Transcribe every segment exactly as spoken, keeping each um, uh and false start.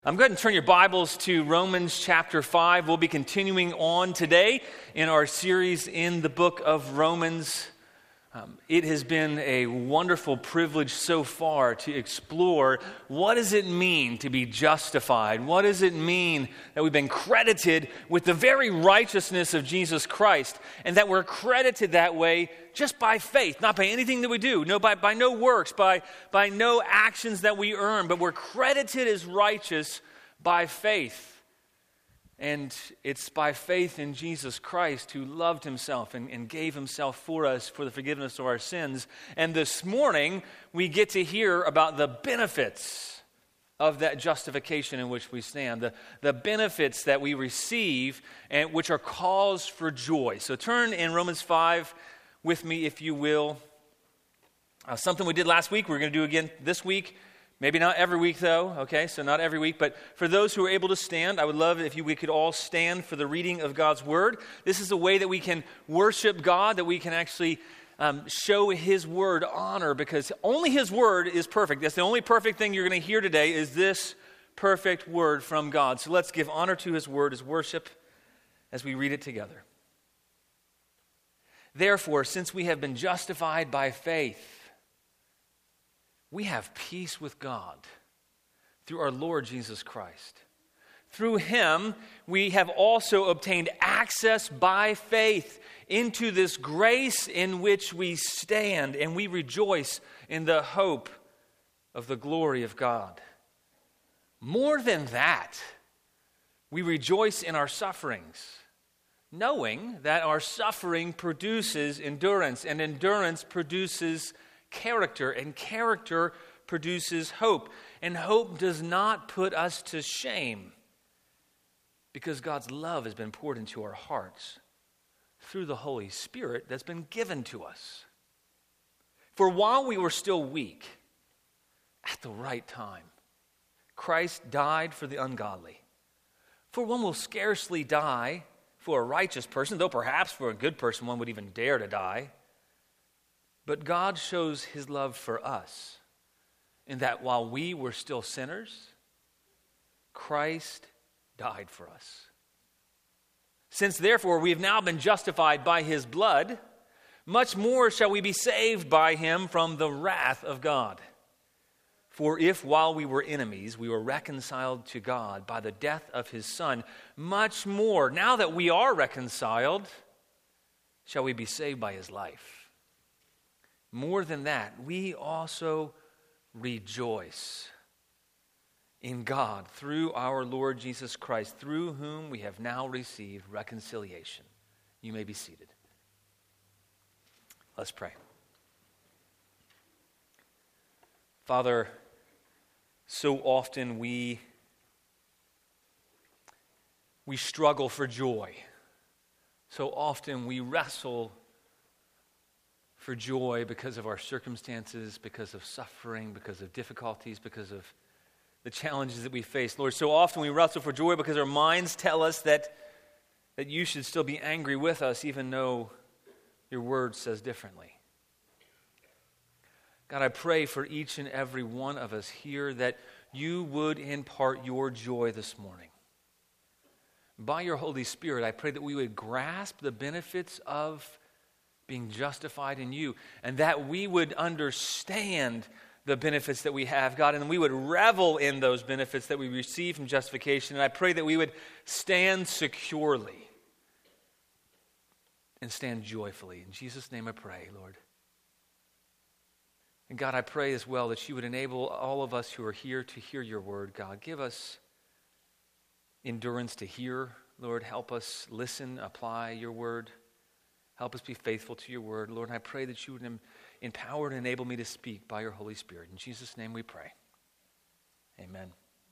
I'm going to turn your Bibles to Romans chapter five. We'll be continuing on today in our series in the book of Romans. Um, it has been a wonderful privilege so far to explore what does it mean to be justified? What does it mean that we've been credited with the very righteousness of Jesus Christ, and that we're credited that way just by faith, not by anything that we do, no, by, by no works, by, by no actions that we earn, but we're credited as righteous by faith. And it's by faith in Jesus Christ, who loved himself and, and gave himself for us for the forgiveness of our sins. And this morning, we get to hear about the benefits of that justification in which we stand, the, the benefits that we receive, and which are cause for joy. So turn in Romans five with me, if you will. Uh, something we did last week, we're going to do again this week. Maybe not every week, though, okay? So not every week. But for those who are able to stand, I would love it if you, we could all stand for the reading of God's Word. This is a way that we can worship God, that we can actually um, show His Word honor, because only His Word is perfect. That's the only perfect thing you're going to hear today is this perfect Word from God. So let's give honor to His Word as worship as we read it together. Therefore, since we have been justified by faith, we have peace with God through our Lord Jesus Christ. Through him, we have also obtained access by faith into this grace in which we stand, and we rejoice in the hope of the glory of God. More than that, we rejoice in our sufferings, knowing that our suffering produces endurance, and endurance produces character, and character produces hope. And hope does not put us to shame, because God's love has been poured into our hearts through the Holy Spirit that's been given to us. For while we were still weak, at the right time, Christ died for the ungodly. For one will scarcely die for a righteous person, though perhaps for a good person one would even dare to die. But God shows his love for us in that while we were still sinners, Christ died for us. Since therefore we have now been justified by his blood, much more shall we be saved by him from the wrath of God. For if while we were enemies we were reconciled to God by the death of his Son, much more, now that we are reconciled, shall we be saved by his life. More than that, we also rejoice in God through our Lord Jesus Christ, through whom we have now received reconciliation. You may be seated. Let's pray. Father, so often we, we struggle for joy. So often we wrestle for joy because of our circumstances, because of suffering, because of difficulties, because of the challenges that we face. Lord, so often we wrestle for joy because our minds tell us that, that you should still be angry with us, even though your word says differently. God, I pray for each and every one of us here that you would impart your joy this morning. By your Holy Spirit, I pray that we would grasp the benefits of being justified in you, and that we would understand the benefits that we have, God, and we would revel in those benefits that we receive from justification. And I pray that we would stand securely and stand joyfully. In Jesus' name I pray, Lord. And God, I pray as well that you would enable all of us who are here to hear your word, God. Give us endurance to hear, Lord. Help us listen, apply your word. Help us be faithful to your word, Lord. And I pray that you would empower and enable me to speak by your Holy Spirit. In Jesus' name we pray. Amen.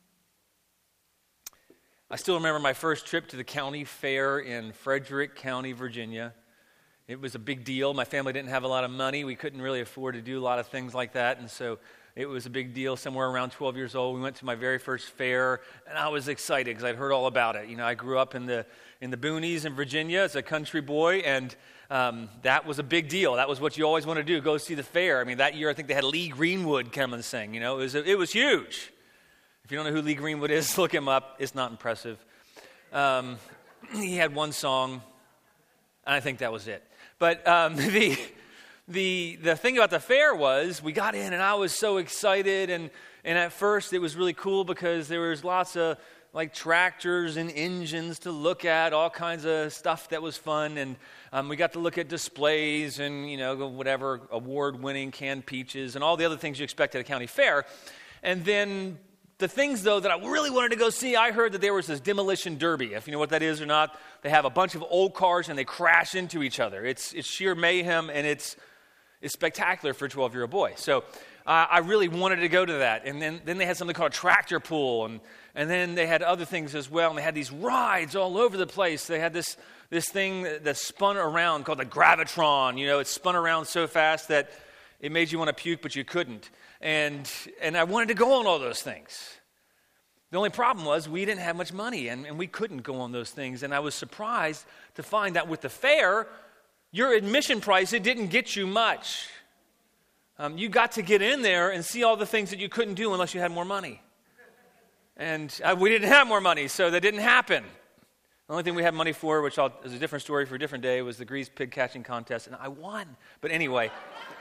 I still remember my first trip to the county fair in Frederick County, Virginia. It was a big deal. My family didn't have a lot of money. We couldn't really afford to do a lot of things like that. And so it was a big deal. Somewhere around twelve years old, we went to my very first fair, and I was excited because I'd heard all about it. You know, I grew up in the in the boonies in Virginia as a country boy, and um, that was a big deal. That was what you always want to do, go see the fair. I mean, that year I think they had Lee Greenwood come and sing. You know, it was it was huge. If you don't know who Lee Greenwood is, look him up. It's not impressive. Um, he had one song, and I think that was it. But um, the the the thing about the fair was we got in, and I was so excited. And, and at first, it was really cool because there was lots of like tractors and engines to look at, all kinds of stuff that was fun. And um, we got to look at displays and, you know, whatever, award-winning canned peaches and all the other things you expect at a county fair. And then the things, though, that I really wanted to go see, I heard that there was this demolition derby. If you know what that is or not, they have a bunch of old cars and they crash into each other. It's it's sheer mayhem, and it's it's spectacular for a twelve-year-old boy. So uh, I really wanted to go to that. And then, then they had something called a tractor pull, and and then they had other things as well. And they had these rides all over the place. They had this this thing that spun around called the Gravitron. You know, it spun around so fast that it made you want to puke, but you couldn't. And and I wanted to go on all those things. The only problem was we didn't have much money, and, and we couldn't go on those things. And I was surprised to find that with the fair, your admission price, it didn't get you much. Um, you got to get in there and see all the things that you couldn't do unless you had more money. And uh, we didn't have more money, so that didn't happen. The only thing we had money for, which I'll, is a different story for a different day, was the Grease pig catching contest, and I won. But anyway,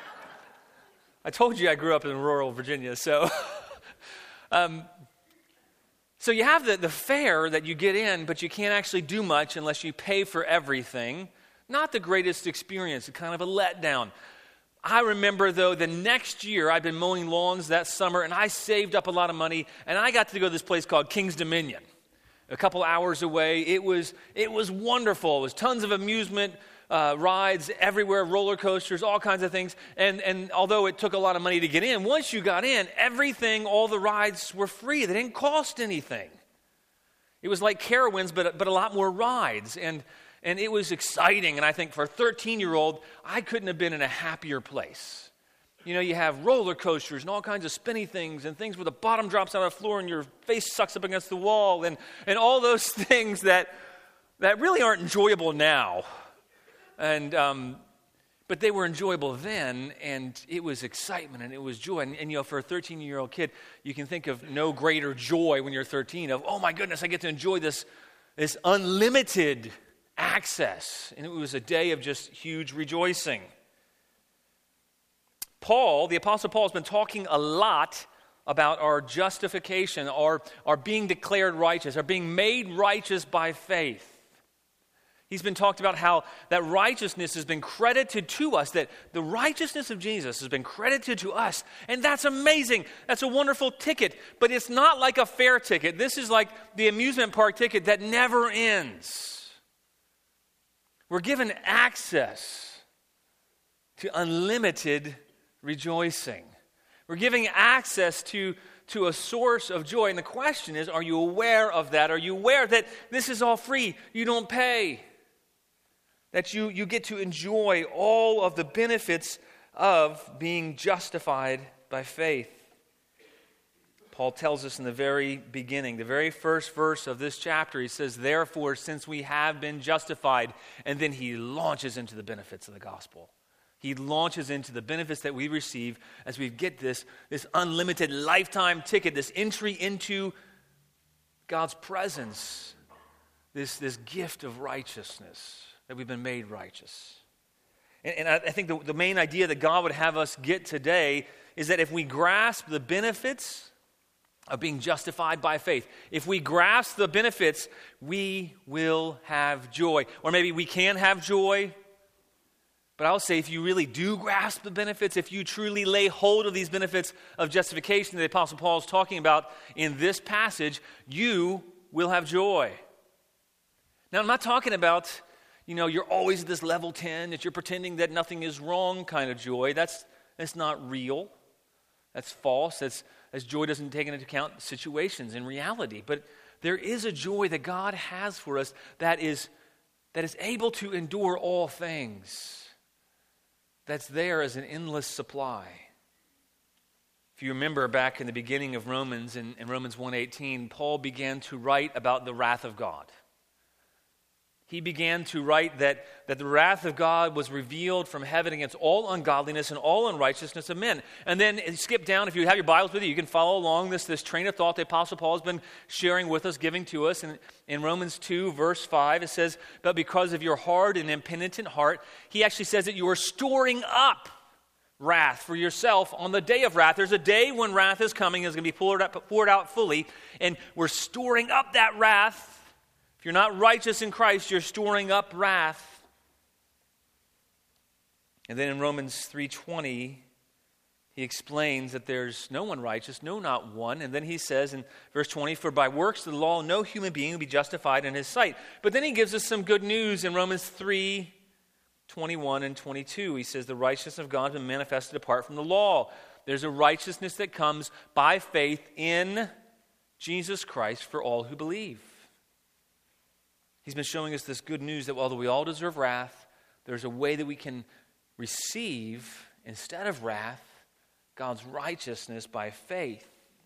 I told you I grew up in rural Virginia, so... um, so you have the, the fair that you get in, but you can't actually do much unless you pay for everything. Not the greatest experience, kind of a letdown. I remember, though, the next year I'd been mowing lawns that summer, and I saved up a lot of money, and I got to go to this place called King's Dominion, a couple hours away. It was it was wonderful. It was tons of amusement, uh, rides everywhere, roller coasters, all kinds of things. And and although it took a lot of money to get in, once you got in, everything, all the rides were free. They didn't cost anything. It was like Carowinds, but but a lot more rides. And And it was exciting, and I think for a thirteen-year-old, I couldn't have been in a happier place. You know, you have roller coasters and all kinds of spinny things and things where the bottom drops out of the floor and your face sucks up against the wall and, and all those things that that really aren't enjoyable now. And um, but they were enjoyable then, and it was excitement and it was joy. And, and you know, for a thirteen-year-old kid, you can think of no greater joy when you're thirteen of, oh my goodness, I get to enjoy this, this unlimited access. And it was a day of just huge rejoicing. Paul, the Apostle Paul, has been talking a lot about our justification, our, our being declared righteous, our being made righteous by faith. He's been talked about how that righteousness has been credited to us, that the righteousness of Jesus has been credited to us. And that's amazing. That's a wonderful ticket. But it's not like a fair ticket. This is like the amusement park ticket that never ends. We're given access to unlimited rejoicing. We're giving access to, to a source of joy. And the question is, are you aware of that? Are you aware that this is all free? You don't pay. That you, you get to enjoy all of the benefits of being justified by faith. Paul tells us in the very beginning, the very first verse of this chapter, he says, therefore, since we have been justified, and then he launches into the benefits of the gospel. He launches into the benefits that we receive as we get this, this unlimited lifetime ticket, this entry into God's presence, this, this gift of righteousness, that we've been made righteous. And, and I, I think the, the main idea that God would have us get today is that if we grasp the benefits of being justified by faith, if we grasp the benefits, we will have joy. Or maybe we can have joy, but I'll say if you really do grasp the benefits, if you truly lay hold of these benefits of justification that the Apostle Paul is talking about in this passage, you will have joy. Now, I'm not talking about, you know, you're always at this level ten, that you're pretending that nothing is wrong kind of joy. That's, that's not real. That's false. That's, as joy doesn't take into account situations and reality. But there is a joy that God has for us that is, that is able to endure all things. That's there as an endless supply. If you remember back in the beginning of Romans, in, in Romans one eighteen, Paul began to write about the wrath of God. he began to write that, that the wrath of God was revealed from heaven against all ungodliness and all unrighteousness of men. And then skip down, if you have your Bibles with you, you can follow along this, this train of thought the Apostle Paul has been sharing with us, giving to us. And in Romans two, verse five, it says, but because of your hard and impenitent heart, he actually says that you are storing up wrath for yourself on the day of wrath. There's a day when wrath is coming, it's going to be poured out, poured out fully, and we're storing up that wrath. If you're not righteous in Christ, you're storing up wrath. And then in Romans three twenty, he explains that there's no one righteous, no, not one. And then he says in verse twenty, for by works of the law, no human being will be justified in his sight. But then he gives us some good news in Romans three twenty-one and twenty-two. He says the righteousness of God has been manifested apart from the law. There's a righteousness that comes by faith in Jesus Christ for all who believe. He's been showing us this good news that although we all deserve wrath, there's a way that we can receive, instead of wrath, God's righteousness by faith.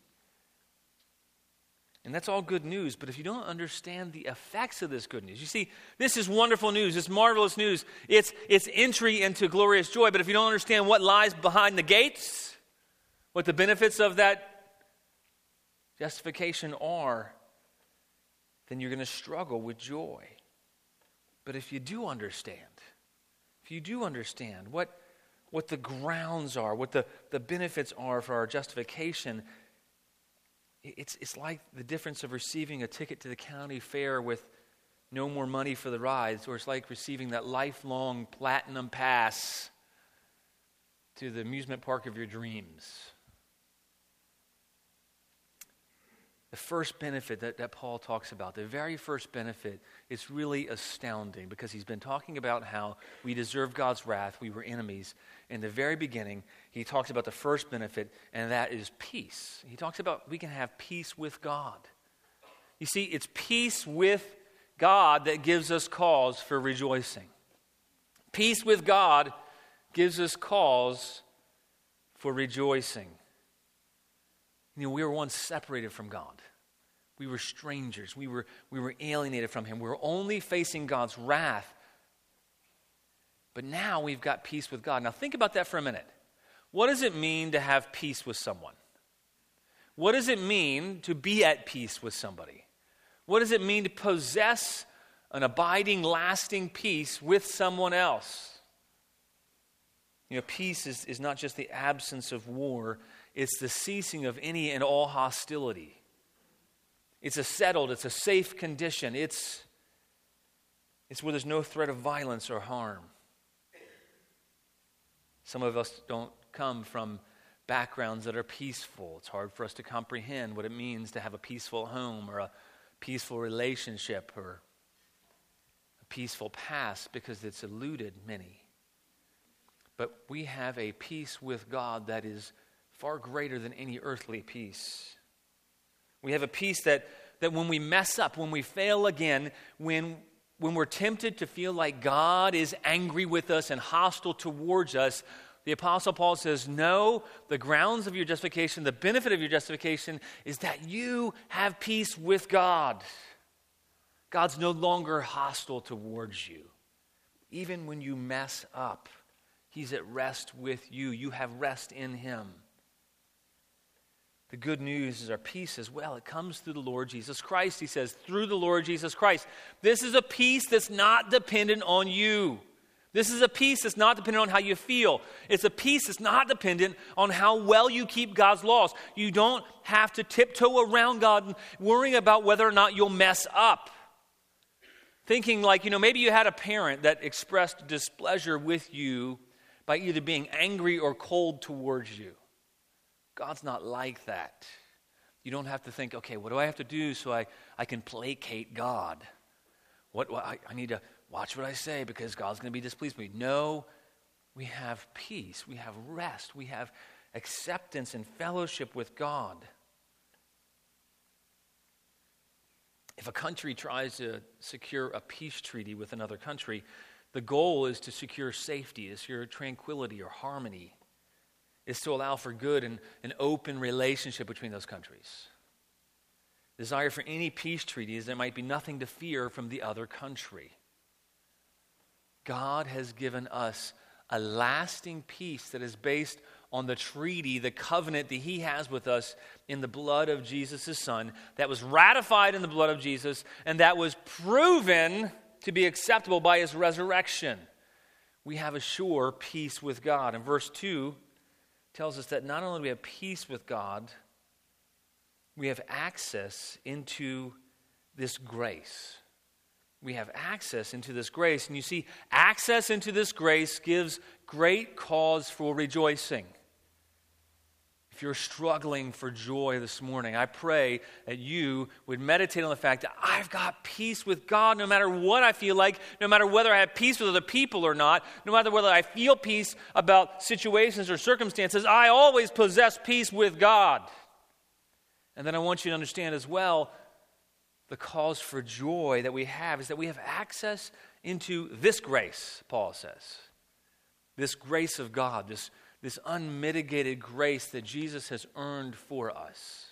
And that's all good news, but if you don't understand the effects of this good news, you see, this is wonderful news, it's marvelous news, it's, it's entry into glorious joy, but if you don't understand what lies behind the gates, what the benefits of that justification are, then you're going to struggle with joy. But if you do understand, if you do understand what, what the grounds are, what the, the benefits are for our justification, it's, it's like the difference of receiving a ticket to the county fair with no more money for the rides, or it's like receiving that lifelong platinum pass to the amusement park of your dreams. The first benefit that, that Paul talks about, the very first benefit, is really astounding because he's been talking about how we deserve God's wrath, we were enemies. In the very beginning, he talks about the first benefit, and that is peace. He talks about we can have peace with God. You see, it's peace with God that gives us cause for rejoicing. Peace with God gives us cause for rejoicing. You know, we were once separated from God. We were strangers. We were, we were alienated from Him. We were only facing God's wrath. But now we've got peace with God. Now think about that for a minute. What does it mean to have peace with someone? What does it mean to be at peace with somebody? What does it mean to possess an abiding, lasting peace with someone else? You know, peace is, is not just the absence of war. It's the ceasing of any and all hostility. It's a settled, it's a safe condition. It's, it's where there's no threat of violence or harm. Some of us don't come from backgrounds that are peaceful. It's hard for us to comprehend what it means to have a peaceful home or a peaceful relationship or a peaceful past because it's eluded many. But we have a peace with God that is far greater than any earthly peace. We have a peace that, that when we mess up, when we fail again, when, when we're tempted to feel like God is angry with us and hostile towards us, the Apostle Paul says, no, the grounds of your justification, the benefit of your justification is that you have peace with God. God's no longer hostile towards you. Even when you mess up, He's at rest with you. You have rest in Him. The good news is our peace as well. It comes through the Lord Jesus Christ. He says, through the Lord Jesus Christ. This is a peace that's not dependent on you. This is a peace that's not dependent on how you feel. It's a peace that's not dependent on how well you keep God's laws. You don't have to tiptoe around God and worrying about whether or not you'll mess up. Thinking like, you know, maybe you had a parent that expressed displeasure with you by either being angry or cold towards you. God's not like that. You don't have to think, okay, what do I have to do so I, I can placate God? What, what I, I need to watch what I say because God's going to be displeased with me. No, we have peace. We have rest. We have acceptance and fellowship with God. If a country tries to secure a peace treaty with another country, the goal is to secure safety, to secure tranquility or harmony. Is to allow for good and an open relationship between those countries. Desire for any peace treaty is there might be nothing to fear from the other country. God has given us a lasting peace that is based on the treaty, the covenant that he has with us in the blood of Jesus' Son, that was ratified in the blood of Jesus, and that was proven to be acceptable by his resurrection. We have a sure peace with God. And verse two tells us that not only do we have peace with God, we have access into this grace. We have access into this grace. And you see, access into this grace gives great cause for rejoicing. If you're struggling for joy this morning, I pray that you would meditate on the fact that I've got peace with God no matter what I feel like, no matter whether I have peace with other people or not, no matter whether I feel peace about situations or circumstances, I always possess peace with God. And then I want you to understand as well, the cause for joy that we have is that we have access into this grace, Paul says. This grace of God, this This unmitigated grace that Jesus has earned for us.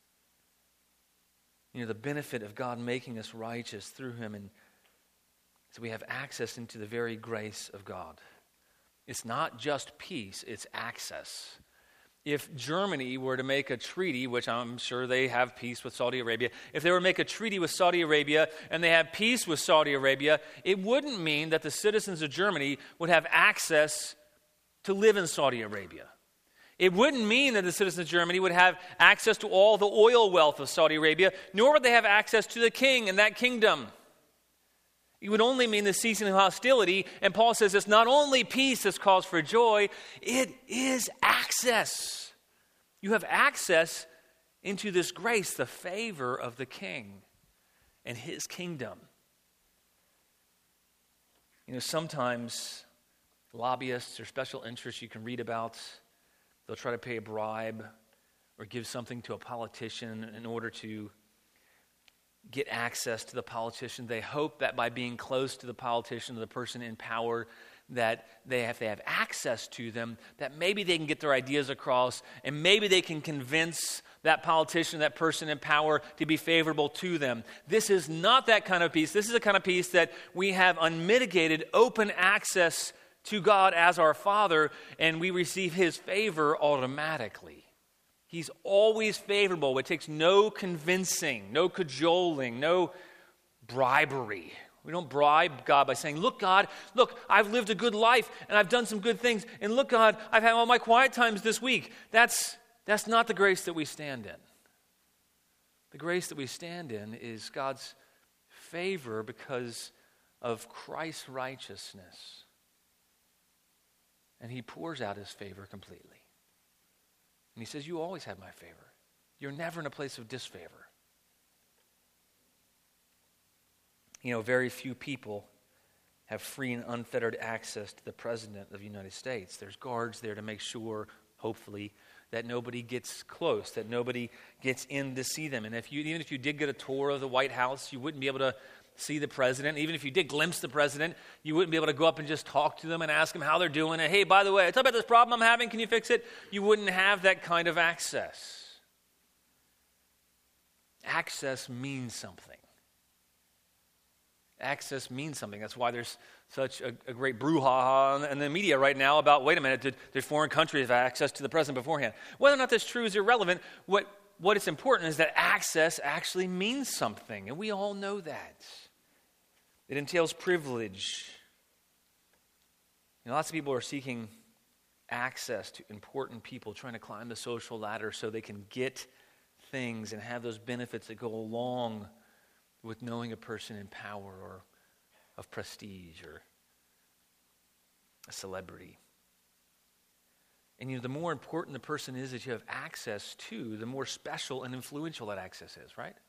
You know, the benefit of God making us righteous through him, and so we have access into the very grace of God. It's not just peace, it's access. If Germany were to make a treaty, which I'm sure they have peace with Saudi Arabia, if they were to make a treaty with Saudi Arabia and they have peace with Saudi Arabia, it wouldn't mean that the citizens of Germany would have access to live in Saudi Arabia. It wouldn't mean that the citizens of Germany would have access to all the oil wealth of Saudi Arabia, nor would they have access to the king and that kingdom. It would only mean the ceasing of hostility, and Paul says it's not only peace that's cause for joy, it is access. You have access into this grace, the favor of the king and his kingdom. You know, sometimes lobbyists or special interests you can read about, they'll try to pay a bribe or give something to a politician in order to get access to the politician. They hope that by being close to the politician or the person in power, that they have, they have access to them, that maybe they can get their ideas across, and maybe they can convince that politician, that person in power, to be favorable to them. This is not that kind of peace. This is the kind of peace that we have unmitigated, open access to God as our Father, and we receive his favor automatically. He's always favorable. It takes no convincing, no cajoling, no bribery. We don't bribe God by saying, look, God, look, I've lived a good life, and I've done some good things, and look, God, I've had all my quiet times this week. That's, that's not the grace that we stand in. The grace that we stand in is God's favor because of Christ's righteousness. And he pours out his favor completely. And he says, you always have my favor. You're never in a place of disfavor. You know, very few people have free and unfettered access to the President of the United States. There's guards there to make sure, hopefully, that nobody gets close, that nobody gets in to see them. And if you, even if you did get a tour of the White House, you wouldn't be able to see the president. Even if you did glimpse the president, you wouldn't be able to go up and just talk to them and ask them how they're doing. And hey, by the way, I talk about this problem I'm having. Can you fix it? You wouldn't have that kind of access. Access means something. Access means something. That's why there's such a, a great brouhaha in the media right now about, wait a minute, did, did foreign countries have access to the president beforehand? Whether or not that's true is irrelevant. What, what is important is that access actually means something, and we all know that. It entails privilege. You know, lots of people are seeking access to important people, trying to climb the social ladder so they can get things and have those benefits that go along with knowing a person in power or of prestige or a celebrity. And you know, the more important the person is that you have access to, the more special and influential that access is, right?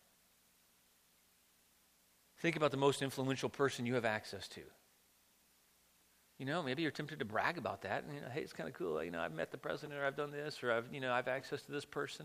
Think about the most influential person you have access to. You know, maybe you're tempted to brag about that. And, you know, hey, it's kind of cool. You know, I've met the president, or I've done this, or I've, you know, I've access to this person.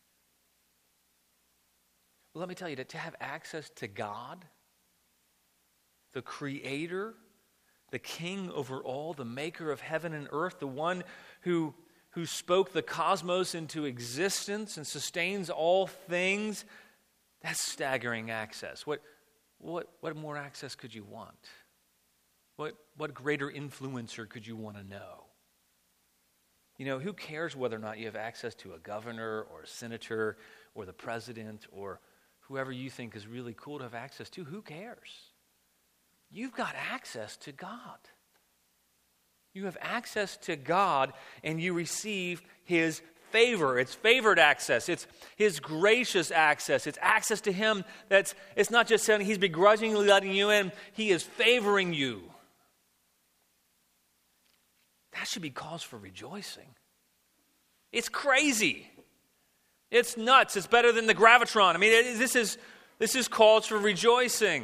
Well, let me tell you that to have access to God, the Creator, the King over all, the Maker of heaven and earth, the one who who spoke the cosmos into existence and sustains all things, that's staggering access. What What what more access could you want? What, what greater influencer could you want to know? You know, who cares whether or not you have access to a governor or a senator or the president or whoever you think is really cool to have access to? Who cares? You've got access to God. You have access to God, and you receive His favor. It's favored access. It's His gracious access. It's access to Him that's, it's not just saying He's begrudgingly letting you in. He is favoring you. That should be cause for rejoicing. It's crazy. It's nuts. It's better than the gravitron. I mean, it, this is this is cause for rejoicing.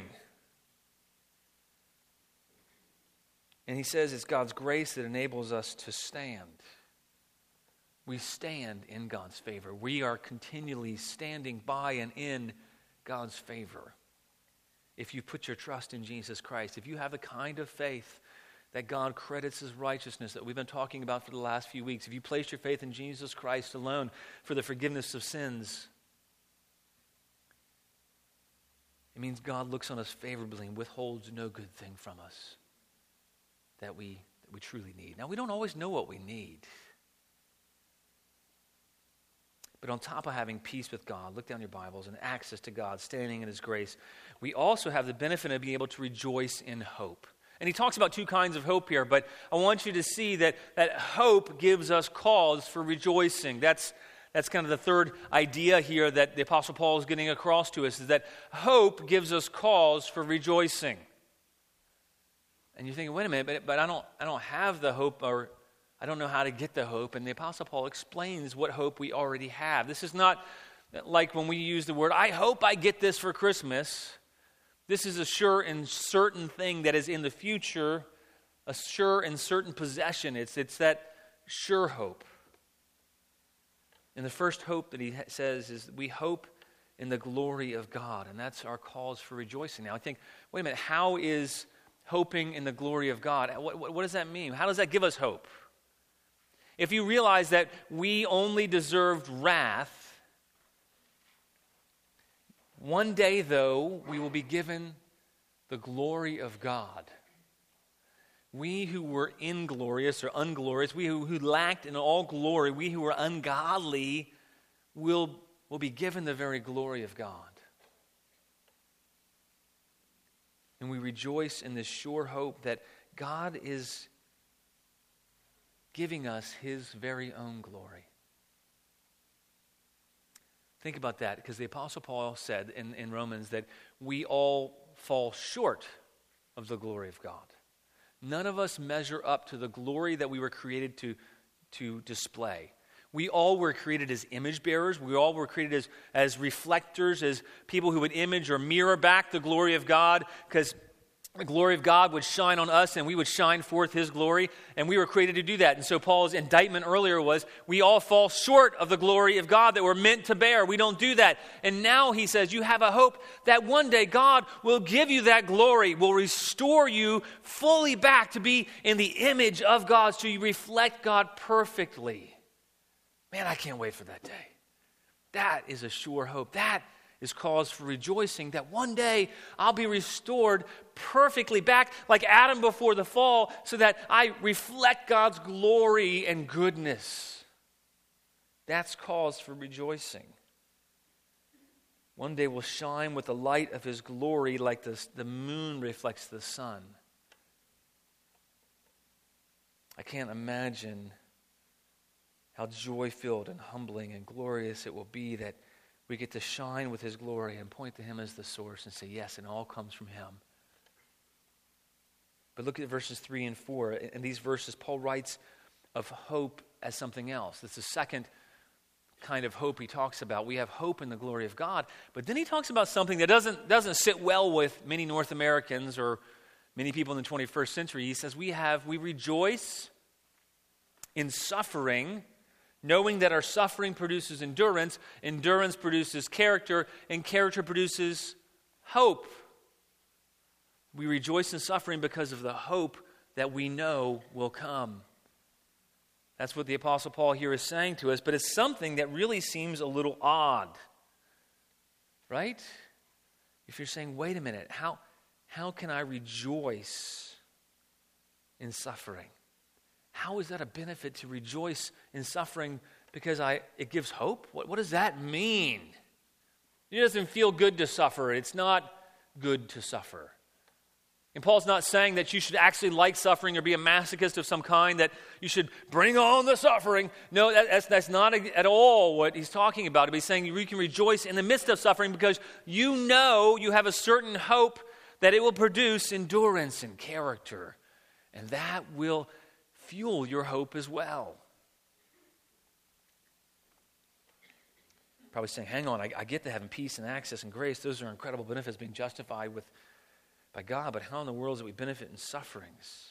And he says it's God's grace that enables us to stand. We stand in God's favor. We are continually standing by and in God's favor. If you put your trust in Jesus Christ, if you have the kind of faith that God credits as righteousness that we've been talking about for the last few weeks, if you place your faith in Jesus Christ alone for the forgiveness of sins, it means God looks on us favorably and withholds no good thing from us that we, that we truly need. Now, we don't always know what we need. But on top of having peace with God, look down your Bibles, and access to God, standing in His grace, we also have the benefit of being able to rejoice in hope. And he talks about two kinds of hope here, but I want you to see that, that hope gives us cause for rejoicing. That's, that's kind of the third idea here that the Apostle Paul is getting across to us, is that hope gives us cause for rejoicing. And you're thinking, wait a minute, but, but I don't I don't have the hope, or I don't know how to get the hope. And the Apostle Paul explains what hope we already have. This is not like when we use the word, I hope I get this for Christmas. This is a sure and certain thing that is in the future, a sure and certain possession. It's, it's that sure hope. And the first hope that he says is we hope in the glory of God, and that's our cause for rejoicing. Now I think, wait a minute, how is hoping in the glory of God, what, what, what does that mean? How does that give us hope? If you realize that we only deserved wrath, one day, though, we will be given the glory of God. We who were inglorious or unglorious, we who, who lacked in all glory, we who were ungodly, will, will be given the very glory of God. And we rejoice in this sure hope that God is giving us His very own glory. Think about that, because the Apostle Paul said in, in Romans that we all fall short of the glory of God. None of us measure up to the glory that we were created to, to display. We all were created as image bearers. We all were created as, as reflectors, as people who would image or mirror back the glory of God, because the glory of God would shine on us and we would shine forth His glory, and we were created to do that. And so Paul's indictment earlier was, we all fall short of the glory of God that we're meant to bear. We don't do that. And now he says, you have a hope that one day God will give you that glory, will restore you fully back to be in the image of God, so you reflect God perfectly. Man, I can't wait for that day. That is a sure hope. That is cause for rejoicing, that one day I'll be restored perfectly back like Adam before the fall, so that I reflect God's glory and goodness. That's cause for rejoicing. One day we'll shine with the light of His glory like the, the moon reflects the sun. I can't imagine how joy-filled and humbling and glorious it will be that we get to shine with His glory and point to Him as the source and say, yes, it all comes from Him. But look at verses three and four. In these verses, Paul writes of hope as something else. That's the second kind of hope he talks about. We have hope in the glory of God. But then he talks about something that doesn't, doesn't sit well with many North Americans or many people in the twenty-first century. He says, we have, we rejoice in suffering, knowing that our suffering produces endurance, endurance produces character, and character produces hope. We rejoice in suffering because of the hope that we know will come. That's what the Apostle Paul here is saying to us, but it's something that really seems a little odd, right? If you're saying, wait a minute, how, how can I rejoice in suffering. How is that a benefit to rejoice in suffering? Because I it gives hope? What, what does that mean? It doesn't feel good to suffer. It's not good to suffer. And Paul's not saying that you should actually like suffering or be a masochist of some kind, that you should bring on the suffering. No, that, that's, that's not at all what he's talking about. He's saying you can rejoice in the midst of suffering because you know you have a certain hope that it will produce endurance and character. And that will fuel your hope as well. Probably saying, hang on, I, I get to having peace and access and grace. Those are incredible benefits, being justified with by God, but how in the world do we benefit in sufferings?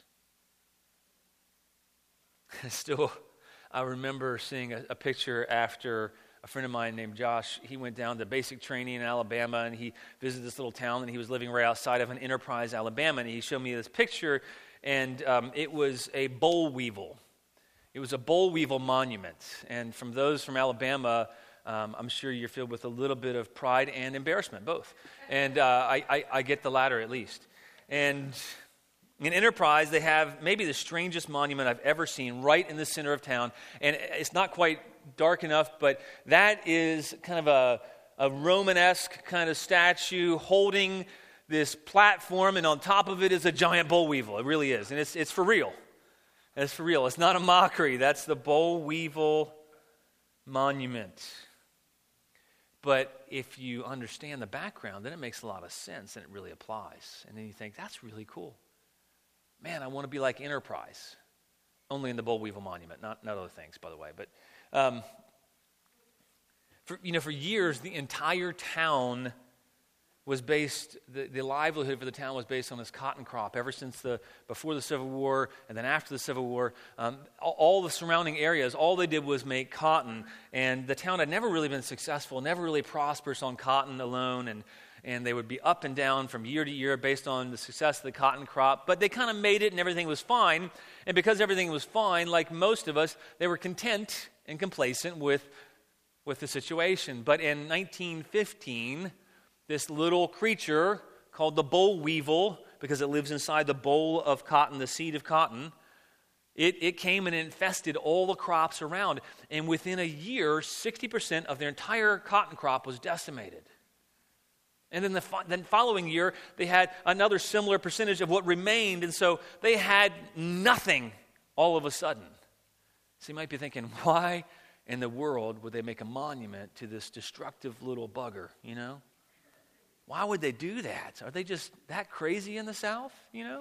Still, I remember seeing a, a picture after a friend of mine named Josh. He went down to basic training in Alabama, and he visited this little town, and he was living right outside of an Enterprise, Alabama, and he showed me this picture, and um, it was a boll weevil. It was a boll weevil monument, and from those from Alabama, Um, I'm sure you're filled with a little bit of pride and embarrassment, both. And uh, I, I, I get the latter at least. And in Enterprise, they have maybe the strangest monument I've ever seen right in the center of town. And it's not quite dark enough, but that is kind of a, a Romanesque kind of statue holding this platform, and on top of it is a giant boll weevil. It really is. And it's, it's for real. It's for real. It's not a mockery. That's the boll weevil monument. But if you understand the background, then it makes a lot of sense and it really applies. And then you think, that's really cool. Man, I want to be like Enterprise. Only in the boll weevil monument, not, not other things, by the way. But, um, for, you know, for years, the entire town was based, the, the livelihood for the town was based on this cotton crop ever since the, before the Civil War and then after the Civil War. Um, all, all the surrounding areas, all they did was make cotton, and the town had never really been successful, never really prosperous on cotton alone, and, and they would be up and down from year to year based on the success of the cotton crop, but they kind of made it and everything was fine, and because everything was fine, like most of us, they were content and complacent with, with the situation. But in nineteen fifteen, this little creature called the boll weevil, because it lives inside the boll of cotton, the seed of cotton, it, it came and infested all the crops around. And within a year, sixty percent of their entire cotton crop was decimated. And then the fo- then following year, they had another similar percentage of what remained. And so they had nothing all of a sudden. So you might be thinking, why in the world would they make a monument to this destructive little bugger, you know? Why would they do that? Are they just that crazy in the South, you know?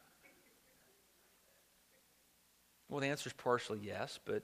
Well, the answer is partially yes, but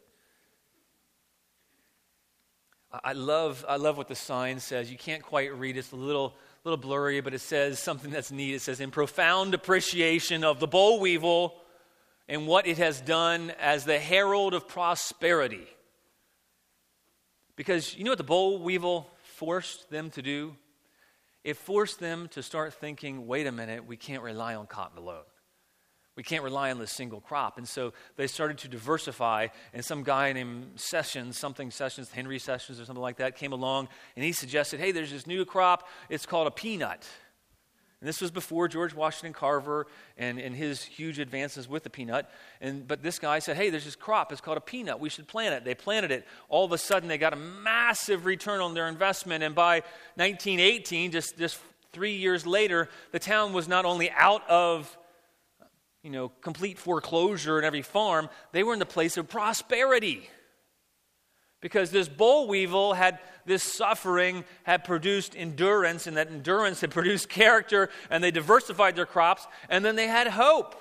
I love I love what the sign says. You can't quite read it. It's a little, little blurry, but it says something that's neat. It says, in profound appreciation of the boll weevil and what it has done as the herald of prosperity. Because you know what the boll weevil forced them to do? It forced them to start thinking, wait a minute, we can't rely on cotton alone. We can't rely on this single crop. And so they started to diversify, and some guy named Sessions, something Sessions, Henry Sessions or something like that, came along, and he suggested, hey, there's this new crop, it's called a peanut. And this was before George Washington Carver and, and his huge advances with the peanut. And But this guy said, hey, there's this crop. It's called a peanut. We should plant it. They planted it. All of a sudden, they got a massive return on their investment. And by nineteen eighteen, just, just three years later, the town was not only out of you know, complete foreclosure in every farm, they were in the place of prosperity. Because this boll weevil had, this suffering had produced endurance, and that endurance had produced character, and they diversified their crops, and then they had hope.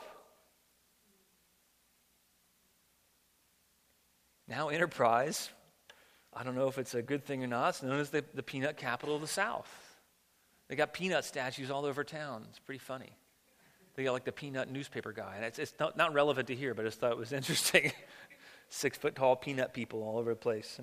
Now Enterprise, I don't know if it's a good thing or not, it's known as the, the peanut capital of the South. They got peanut statues all over town. It's pretty funny. They got like the peanut newspaper guy. And it's, it's not, not relevant to here, but I just thought it was interesting. Six foot tall peanut people all over the place.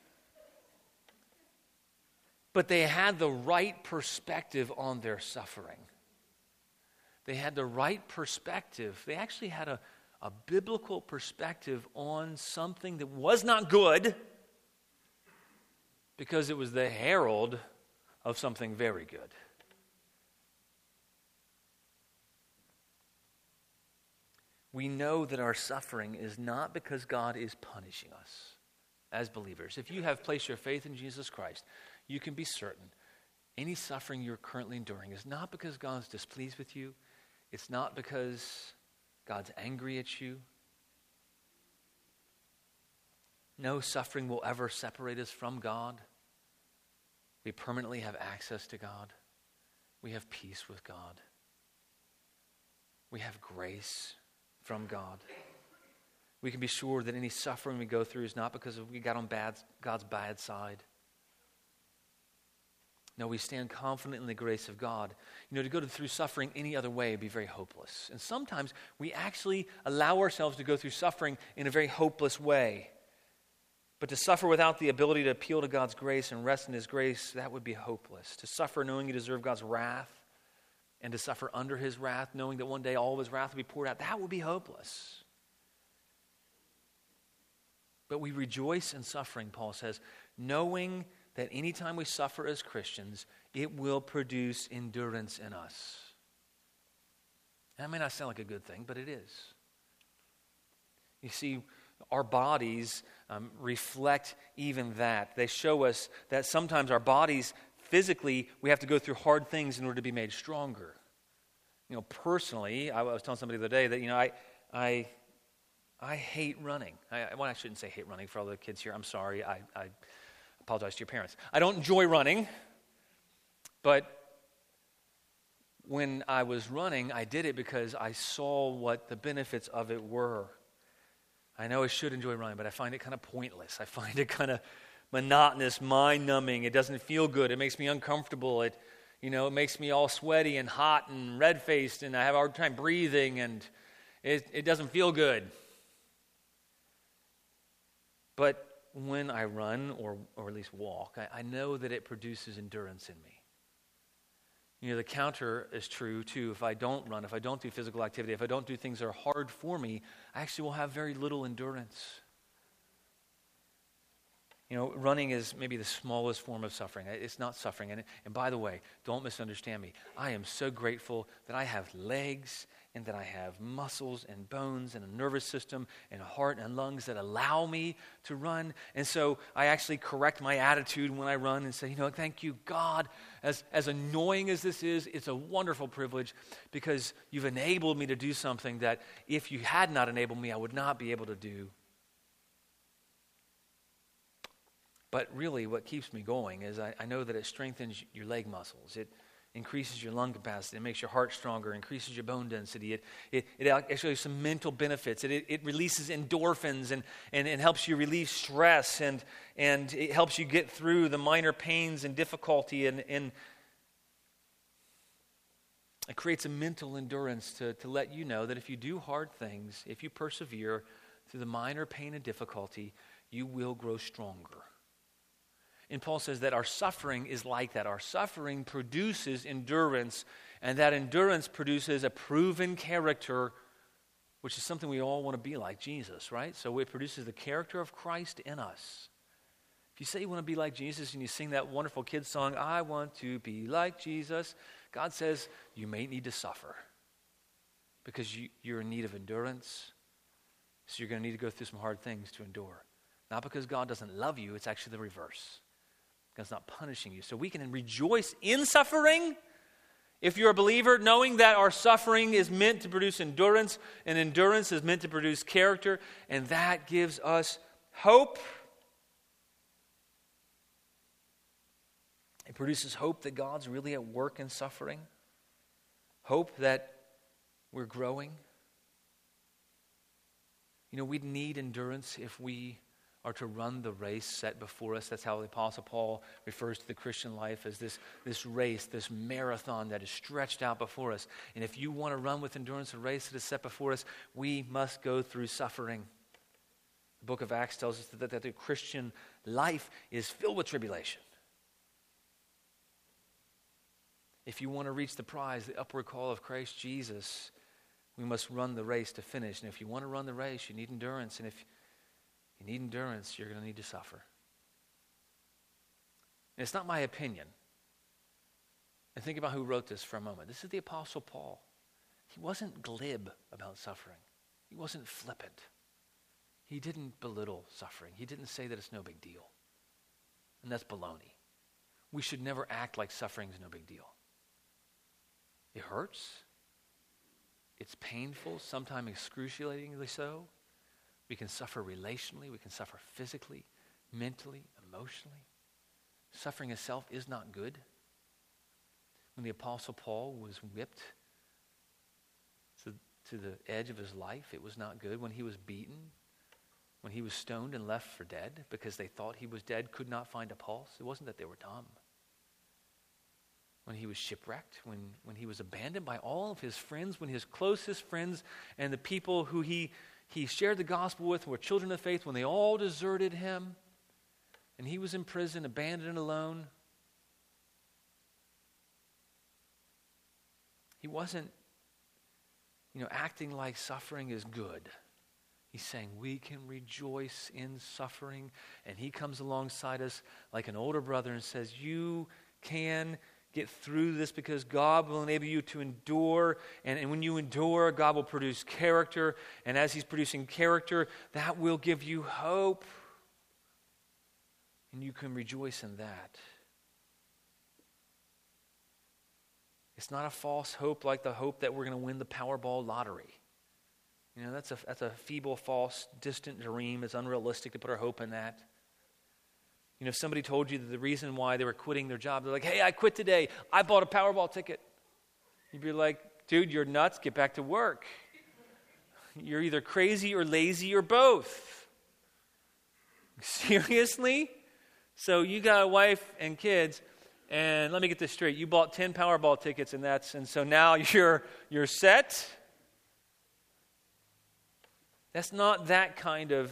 But they had the right perspective on their suffering. They had the right perspective. They actually had a, a biblical perspective on something that was not good, because it was the herald of something very good. we know that our suffering is not because God is punishing us as believers. If you have placed your faith in Jesus Christ, you can be certain any suffering you're currently enduring is not because God's displeased with you. It's not because God's angry at you. No suffering will ever separate us from God. We permanently have access to God. We have peace with God. We have grace from God. We can be sure that any suffering we go through is not because we got on bad, God's bad side. No, we stand confident in the grace of God. You know, to go through suffering any other way would be very hopeless. And sometimes we actually allow ourselves to go through suffering in a very hopeless way. But to suffer without the ability to appeal to God's grace and rest in His grace, that would be hopeless. To suffer knowing you deserve God's wrath and to suffer under His wrath, knowing that one day all of His wrath will be poured out, that would be hopeless. But we rejoice in suffering, Paul says, knowing that anytime we suffer as Christians, it will produce endurance in us. That may not sound like a good thing, but it is. You see, our bodies um, reflect even that. They show us that sometimes our bodies, physically, we have to go through hard things in order to be made stronger. You know, personally, I was telling somebody the other day that, you know, I I, I hate running. I, well, I shouldn't say hate running for all the kids here. I'm sorry. I, I apologize to your parents. I don't enjoy running, but when I was running, I did it because I saw what the benefits of it were. I know I should enjoy running, but I find it kind of pointless. I find it kind of monotonous, mind-numbing. It doesn't feel good. It makes me uncomfortable. It, you know, it makes me all sweaty and hot and red-faced, and I have a hard time breathing, and it, it doesn't feel good. But when I run, or or at least walk, I, I know that it produces endurance in me. You know, the counter is true, too. If I don't run, if I don't do physical activity, if I don't do things that are hard for me, I actually will have very little endurance. You know, running is maybe the smallest form of suffering. It's not suffering. And, and by the way, don't misunderstand me. I am so grateful that I have legs and that I have muscles and bones and a nervous system and a heart and lungs that allow me to run. And so I actually correct my attitude when I run and say, you know, thank you, God. As, as annoying as this is, it's a wonderful privilege because you've enabled me to do something that if you had not enabled me, I would not be able to do. But really what keeps me going is I, I know that it strengthens your leg muscles. It increases your lung capacity. It makes your heart stronger, increases your bone density. It it, it actually has some mental benefits. It, it, it releases endorphins and, and it helps you relieve stress and, and it helps you get through the minor pains and difficulty and, and it creates a mental endurance to, to let you know that if you do hard things, if you persevere through the minor pain and difficulty, you will grow stronger. And Paul says that our suffering is like that. Our suffering produces endurance, and that endurance produces a proven character, which is something we all want to be like Jesus, right? So it produces the character of Christ in us. If you say you want to be like Jesus and you sing that wonderful kids song, I want to be like Jesus, God says you may need to suffer because you, you're in need of endurance, so you're going to need to go through some hard things to endure. Not because God doesn't love you, it's actually the reverse. God's not punishing you. So we can rejoice in suffering if you're a believer, knowing that our suffering is meant to produce endurance, and endurance is meant to produce character, and that gives us hope. It produces hope that God's really at work in suffering, hope that we're growing. You know, we'd need endurance if we are to run the race set before us. That's how the Apostle Paul refers to the Christian life, as this, this race, this marathon that is stretched out before us. And if you want to run with endurance a race that is set before us, we must go through suffering. The book of Acts tells us that, that the Christian life is filled with tribulation. If you want to reach the prize, the upward call of Christ Jesus, we must run the race to finish. And if you want to run the race, you need endurance. And if you need endurance, you're going to need to suffer. And it's not my opinion. And think about who wrote this for a moment. This is the Apostle Paul. He wasn't glib about suffering. He wasn't flippant. He didn't belittle suffering. He didn't say that it's no big deal. And that's baloney. We should never act like suffering is no big deal. It hurts. It's painful, sometimes excruciatingly so. We can suffer relationally. We can suffer physically, mentally, emotionally. Suffering itself is not good. When the Apostle Paul was whipped to, to the edge of his life, it was not good. When he was beaten, when he was stoned and left for dead because they thought he was dead, could not find a pulse, it wasn't that they were dumb. When he was shipwrecked, when, when he was abandoned by all of his friends, when his closest friends and the people who he, he shared the gospel with were children of faith, when they all deserted him, and he was in prison, abandoned and alone, he wasn't, you know, acting like suffering is good. He's saying we can rejoice in suffering, and he comes alongside us like an older brother and says, you can get through this because God will enable you to endure, and, and when you endure, God will produce character, and as he's producing character, that will give you hope, and you can rejoice in that. It's not a false hope like the hope that we're going to win the Powerball lottery. You know, that's a, that's a feeble, false, distant dream. It's unrealistic to put our hope in that. You know, if somebody told you that the reason why they were quitting their job, they're like, hey, I quit today. I bought a Powerball ticket. You'd be like, dude, you're nuts. Get back to work. You're either crazy or lazy or both. Seriously? So you got a wife and kids, and let me get this straight. You bought ten Powerball tickets, and that's and so now you're you're set? That's not that kind of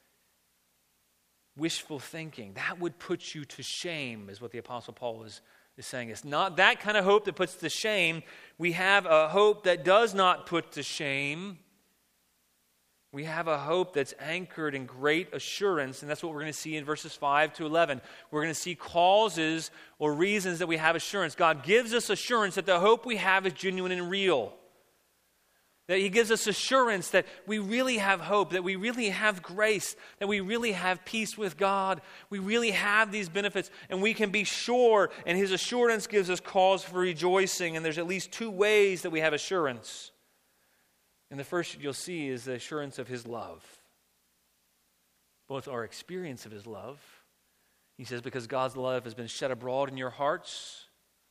wishful thinking. That would put you to shame, is what the Apostle Paul is, is saying. It's not that kind of hope that puts to shame. We have a hope that does not put to shame. We have a hope that's anchored in great assurance, and that's what we're going to see in verses five to eleven. We're going to see causes or reasons that we have assurance. God gives us assurance that the hope we have is genuine and real. That he gives us assurance that we really have hope, that we really have grace, that we really have peace with God. We really have these benefits, and we can be sure, and his assurance gives us cause for rejoicing, and there's at least two ways that we have assurance. And the first you'll see is the assurance of his love. Both our experience of his love. He says, because God's love has been shed abroad in your hearts.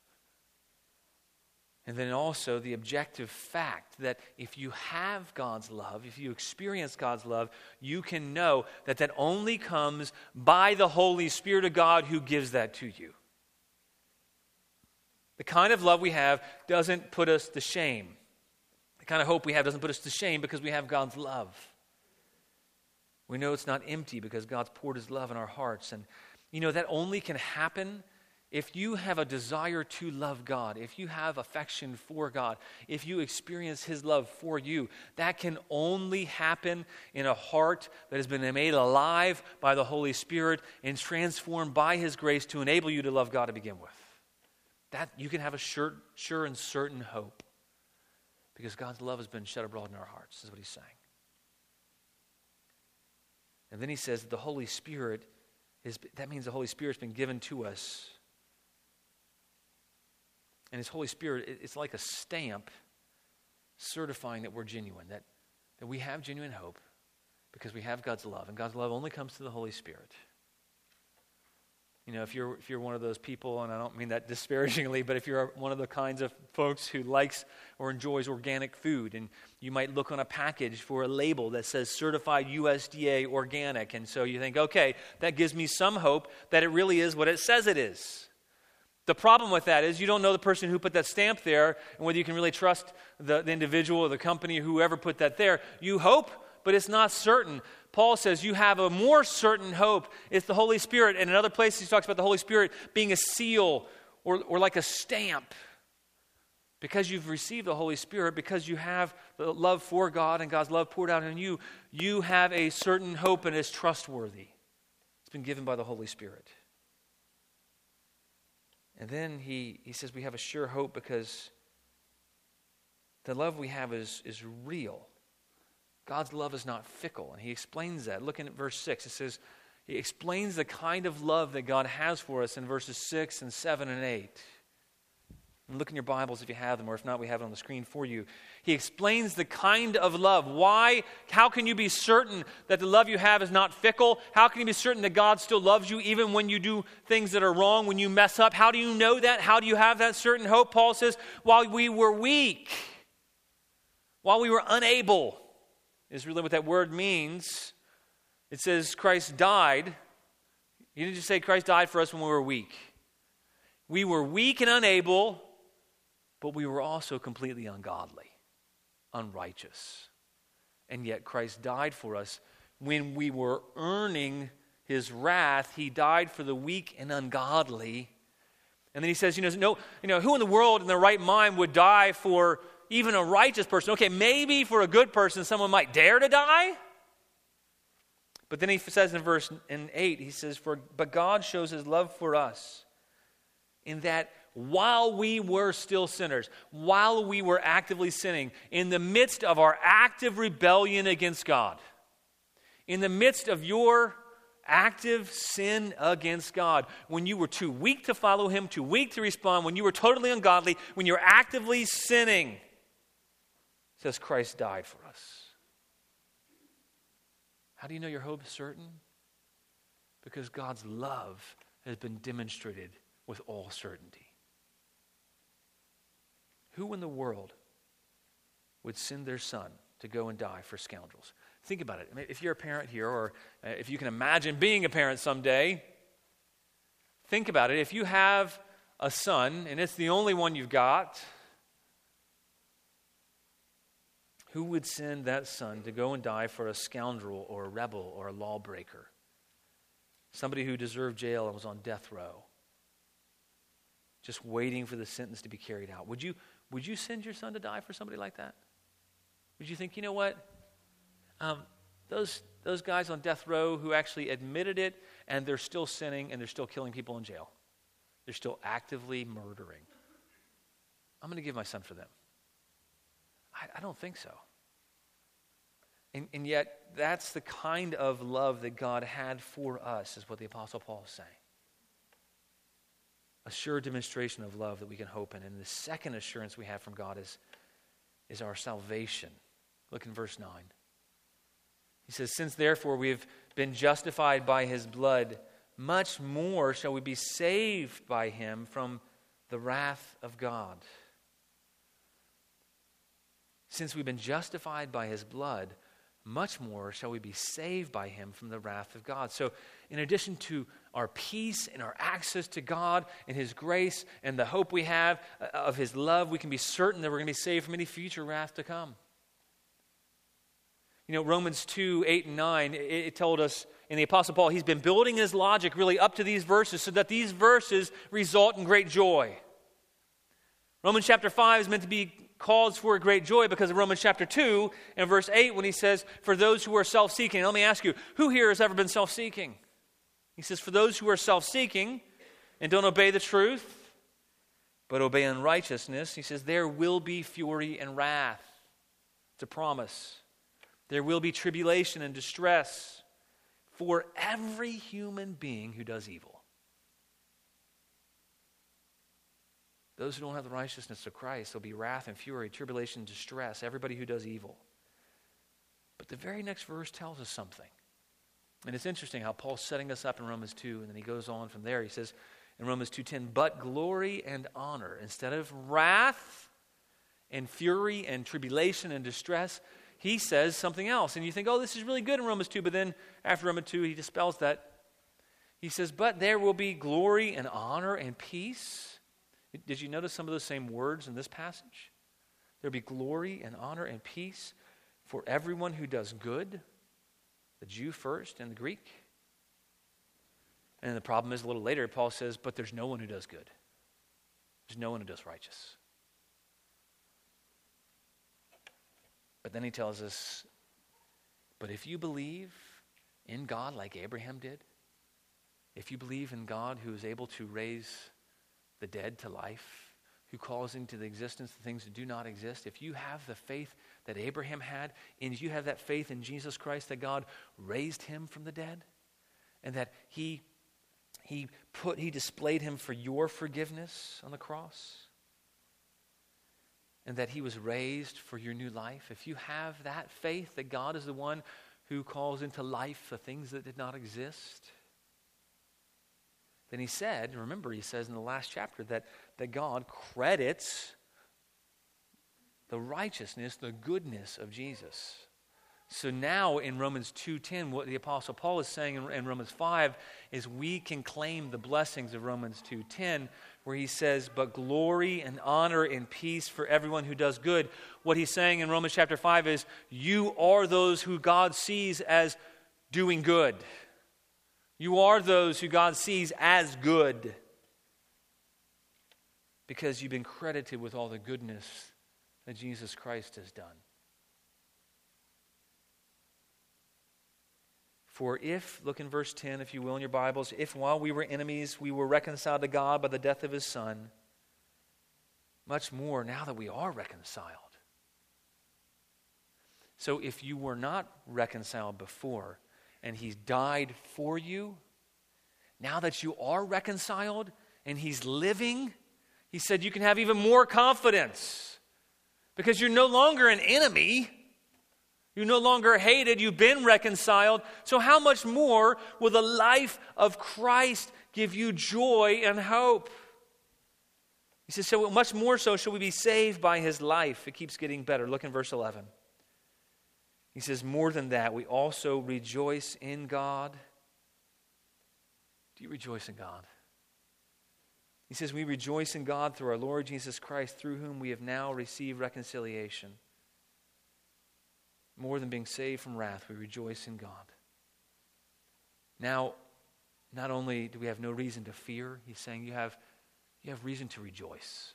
And then also the objective fact that if you have God's love, if you experience God's love, you can know that that only comes by the Holy Spirit of God who gives that to you. The kind of love we have doesn't put us to shame. The kind of hope we have doesn't put us to shame because we have God's love. We know it's not empty because God's poured his love in our hearts. And you know, that only can happen if you have a desire to love God, if you have affection for God, if you experience his love for you. That can only happen in a heart that has been made alive by the Holy Spirit and transformed by his grace to enable you to love God to begin with. That you can have a sure, sure and certain hope. Because God's love has been shed abroad in our hearts, is what he's saying. And then he says that the Holy Spirit, is that means the Holy Spirit's been given to us. And his Holy Spirit, it's like a stamp certifying that we're genuine, that, that we have genuine hope because we have God's love. And God's love only comes through the Holy Spirit. You know, if you're if you're one of those people, and I don't mean that disparagingly, but if you're one of the kinds of folks who likes or enjoys organic food, and you might look on a package for a label that says certified U S D A organic, and so you think, okay, that gives me some hope that it really is what it says it is. The problem with that is you don't know the person who put that stamp there, and whether you can really trust the, the individual or the company or whoever put that there. You hope, but it's not certain. Paul says you have a more certain hope. It's the Holy Spirit. And in other places he talks about the Holy Spirit being a seal or, or like a stamp. Because you've received the Holy Spirit, because you have the love for God and God's love poured out on you, you have a certain hope and it's trustworthy. It's been given by the Holy Spirit. And then he, he says we have a sure hope because the love we have is, is real. God's love is not fickle, and he explains that. Looking at verse six, it says, he explains the kind of love that God has for us in verses six and seven and eight. And look in your Bibles if you have them, or if not, we have it on the screen for you. He explains the kind of love. Why? How can you be certain that the love you have is not fickle? How can you be certain that God still loves you even when you do things that are wrong, when you mess up? How do you know that? How do you have that certain hope? Paul says, while we were weak, while we were unable, is really what that word means. It says Christ died. He didn't just say Christ died for us when we were weak. We were weak and unable, but we were also completely ungodly, unrighteous. And yet Christ died for us when we were earning his wrath. He died for the weak and ungodly. And then he says, you know, no, you know, who in the world in their right mind would die for even a righteous person? Okay, maybe for a good person, someone might dare to die. But then he says in verse in eight, he says, "For but God shows his love for us in that while we were still sinners, while we were actively sinning, in the midst of our active rebellion against God, in the midst of your active sin against God, when you were too weak to follow him, too weak to respond, when you were totally ungodly, when you're actively sinning, it says Christ died for us." How do you know your hope is certain? Because God's love has been demonstrated with all certainty. Who in the world would send their son to go and die for scoundrels? Think about it. I mean, if you're a parent here, or if you can imagine being a parent someday, think about it. If you have a son, and it's the only one you've got, who would send that son to go and die for a scoundrel or a rebel or a lawbreaker? Somebody who deserved jail and was on death row, just waiting for the sentence to be carried out. Would you, would you send your son to die for somebody like that? Would you think, you know what? Um, those, those guys on death row who actually admitted it, and they're still sinning and they're still killing people in jail. They're still actively murdering. I'm going to give my son for them. I, I don't think so. And, and yet, that's the kind of love that God had for us, is what the Apostle Paul is saying. A sure demonstration of love that we can hope in. And the second assurance we have from God is, is our salvation. Look in verse nine. He says, "Since therefore we have been justified by his blood, much more shall we be saved by him from the wrath of God." Since we've been justified by his blood, much more shall we be saved by him from the wrath of God. So in addition to our peace and our access to God and his grace and the hope we have of his love, we can be certain that we're going to be saved from any future wrath to come. You know, Romans two, eight and nine, it, it told us in the Apostle Paul, he's been building his logic really up to these verses so that these verses result in great joy. Romans chapter five is meant to be cause for great joy because of Romans chapter two and verse eight, when he says, "For those who are self-seeking." And let me ask you, who here has ever been self-seeking? He says, "For those who are self-seeking and don't obey the truth, but obey unrighteousness," he says, "there will be fury and wrath." It's a promise. There will be tribulation and distress for every human being who does evil. Those who don't have the righteousness of Christ, there'll be wrath and fury, tribulation, distress, everybody who does evil. But the very next verse tells us something. And it's interesting how Paul's setting us up in Romans two, and then he goes on from there. He says in Romans two ten, "But glory and honor," instead of wrath and fury and tribulation and distress, he says something else. And you think, oh, this is really good in Romans two, but then after Romans two, he dispels that. He says, "But there will be glory and honor and peace." Did you notice some of those same words in this passage? There'll be glory and honor and peace for everyone who does good, the Jew first and the Greek. And the problem is a little later, Paul says, but there's no one who does good. There's no one who does righteous. But then he tells us, but if you believe in God like Abraham did, if you believe in God who is able to raise the dead to life, who calls into the existence the things that do not exist, if you have the faith that Abraham had, and you have that faith in Jesus Christ that God raised him from the dead, and that he, he, put, he displayed him for your forgiveness on the cross, and that he was raised for your new life, if you have that faith that God is the one who calls into life the things that did not exist, then he said, remember he says in the last chapter that, that God credits the righteousness, the goodness of Jesus. So now in Romans two ten, what the Apostle Paul is saying in, in Romans five is we can claim the blessings of Romans two ten, where he says, but glory and honor and peace for everyone who does good. What he's saying in Romans chapter five is, you are those who God sees as doing good. You are those who God sees as good because you've been credited with all the goodness that Jesus Christ has done. For if, look in verse ten, if you will, in your Bibles, if while we were enemies, we were reconciled to God by the death of his Son, much more now that we are reconciled. So if you were not reconciled before, and he's died for you, now that you are reconciled and he's living, he said you can have even more confidence because you're no longer an enemy. You're no longer hated. You've been reconciled. So how much more will the life of Christ give you joy and hope? He says, so much more so shall we be saved by his life. It keeps getting better. Look in verse eleven. He says, more than that, we also rejoice in God. Do you rejoice in God? He says, we rejoice in God through our Lord Jesus Christ, through whom we have now received reconciliation. More than being saved from wrath, we rejoice in God. Now, not only do we have no reason to fear, he's saying you have, you have reason to rejoice.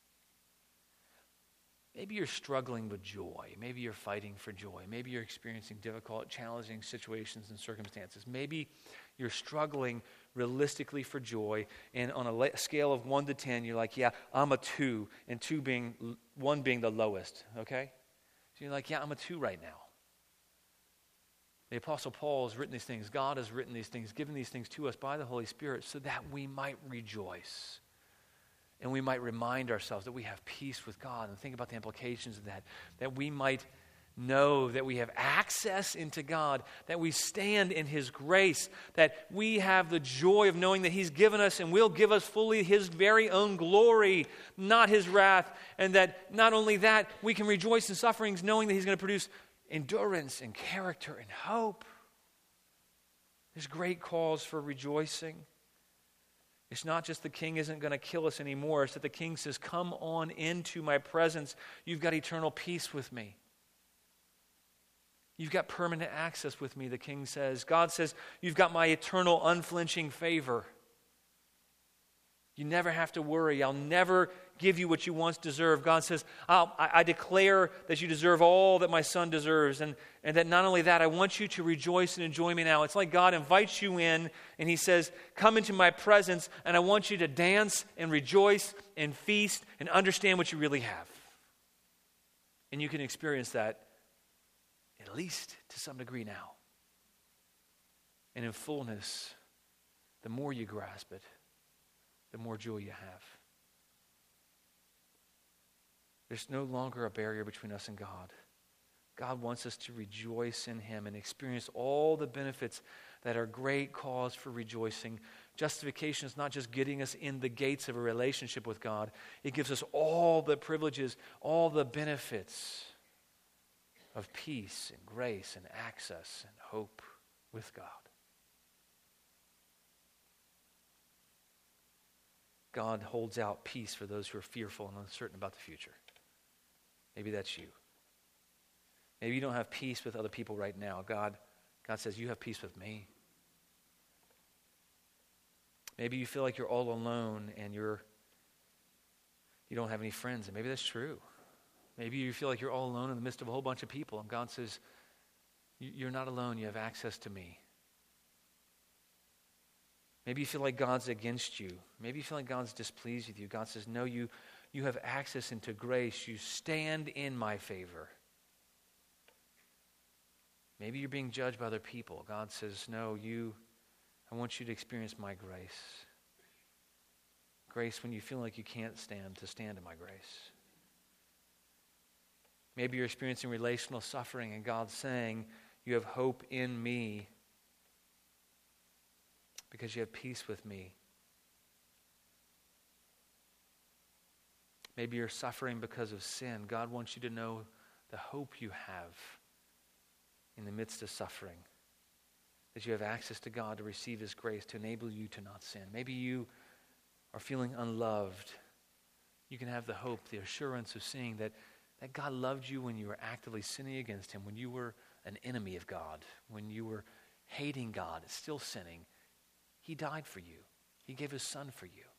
Maybe you're struggling with joy. Maybe you're fighting for joy. Maybe you're experiencing difficult, challenging situations and circumstances. Maybe you're struggling realistically for joy, and on a scale of one to ten, you're like, yeah, I'm a two, and two being, one being the lowest, okay? So you're like, yeah, I'm a two right now. The Apostle Paul has written these things. God has written these things, given these things to us by the Holy Spirit so that we might rejoice. And we might remind ourselves that we have peace with God and think about the implications of that. That we might know that we have access into God, that we stand in his grace, that we have the joy of knowing that he's given us and will give us fully his very own glory, not his wrath. And that not only that, we can rejoice in sufferings knowing that he's going to produce endurance and character and hope. There's great cause for rejoicing. It's not just the king isn't going to kill us anymore. It's that the king says, come on into my presence. You've got eternal peace with me. You've got permanent access with me, the king says. God says, you've got my eternal unflinching favor. You never have to worry. I'll never give you what you once deserved. God says, I'll, I, I declare that you deserve all that my son deserves. And, and that not only that, I want you to rejoice and enjoy me now. It's like God invites you in and he says, come into my presence and I want you to dance and rejoice and feast and understand what you really have. And you can experience that at least to some degree now. And in fullness, the more you grasp it, the more joy you have. There's no longer a barrier between us and God. God wants us to rejoice in him and experience all the benefits that are great cause for rejoicing. Justification is not just getting us in the gates of a relationship with God. It gives us all the privileges, all the benefits of peace and grace and access and hope with God. God holds out peace for those who are fearful and uncertain about the future. Maybe that's you. Maybe you don't have peace with other people right now. God, God says, you have peace with me. Maybe you feel like you're all alone and you're you don't have any friends, and maybe that's true. Maybe you feel like you're all alone in the midst of a whole bunch of people, and God says, you're not alone, you have access to me. Maybe you feel like God's against you. Maybe you feel like God's displeased with you. God says, no, you, you have access into grace. You stand in my favor. Maybe you're being judged by other people. God says, no, you, I want you to experience my grace. Grace when you feel like you can't stand, to stand in my grace. Maybe you're experiencing relational suffering and God's saying, you have hope in me because you have peace with me. Maybe you're suffering because of sin. God wants you to know the hope you have in the midst of suffering, that you have access to God to receive His grace to enable you to not sin. Maybe you are feeling unloved. You can have the hope, the assurance of seeing that, that God loved you when you were actively sinning against Him, when you were an enemy of God, when you were hating God, still sinning. He died for you. He gave His Son for you.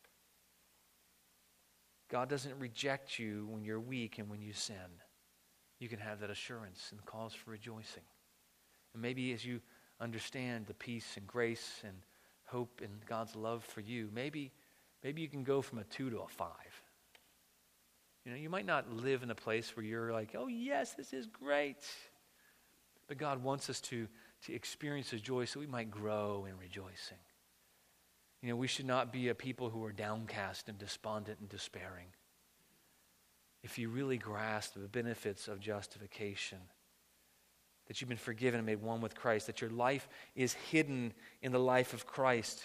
God doesn't reject you when you're weak and when you sin. You can have that assurance and cause for rejoicing. And maybe as you understand the peace and grace and hope and God's love for you, maybe, maybe you can go from a two to a five. You know, you might not live in a place where you're like, oh yes, this is great. But God wants us to, to experience His joy so we might grow in rejoicing. You know, we should not be a people who are downcast and despondent and despairing. If you really grasp the benefits of justification, that you've been forgiven and made one with Christ, that your life is hidden in the life of Christ,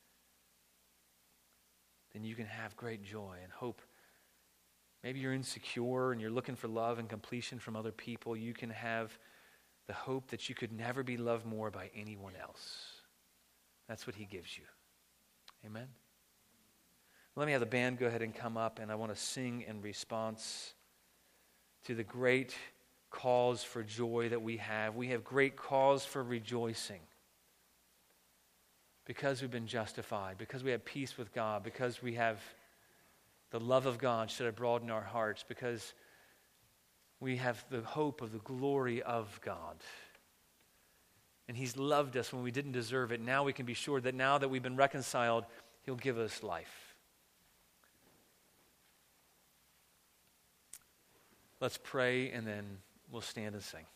then you can have great joy and hope. Maybe you're insecure and you're looking for love and completion from other people. You can have the hope that you could never be loved more by anyone else. That's what He gives you. Amen? Let me have the band go ahead and come up, and I want to sing in response to the great cause for joy that we have. We have great cause for rejoicing because we've been justified, because we have peace with God, because we have the love of God shed abroad in our hearts, because we have the hope of the glory of God. And He's loved us when we didn't deserve it. Now we can be sure that now that we've been reconciled, He'll give us life. Let's pray and then we'll stand and sing.